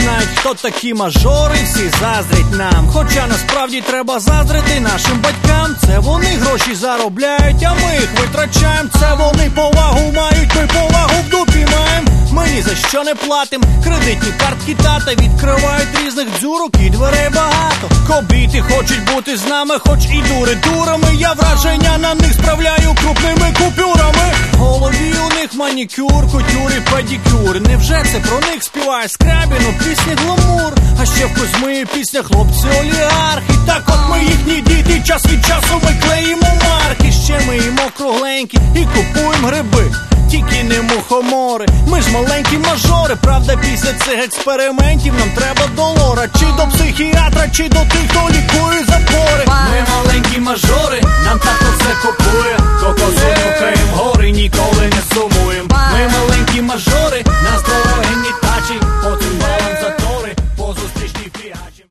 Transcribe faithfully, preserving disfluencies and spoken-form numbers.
знають, хто такі мажори, всі заздрять нам. Хоча насправді треба заздрити нашим батькам. Це вони гроші заробляють, а ми їх витрачаємо. Це вони повагу мають, ми повагу в дупі маємо. Ми ні за що не платим, кредитні картки тата відкривають різних дзюрок і дверей багато. Кобіти хочуть бути з нами, хоч і дури дурами. Я враження на них справляю крупними купюрами. В голові у них манікюр, кутюр і педикюр. Невже це про них співає Скрябін у пісні «Гламур»? А ще в Кузьми пісня «Хлопці олігархи». Так от ми їхні діти, час від часу ми клеїмо марки. Ще ми їмо кругленькі і купуємо гриби, тільки не мухомори. Ми ж маленькі мажори, правда після цих експериментів нам треба до лора. Чи до психіатра, чи до тих, хто лікує запори. Ми маленькі мажори, нам тато все купує. Кокосу нюхаєм гори, ніколи не сумуєм. Ми маленькі мажори, нас дорога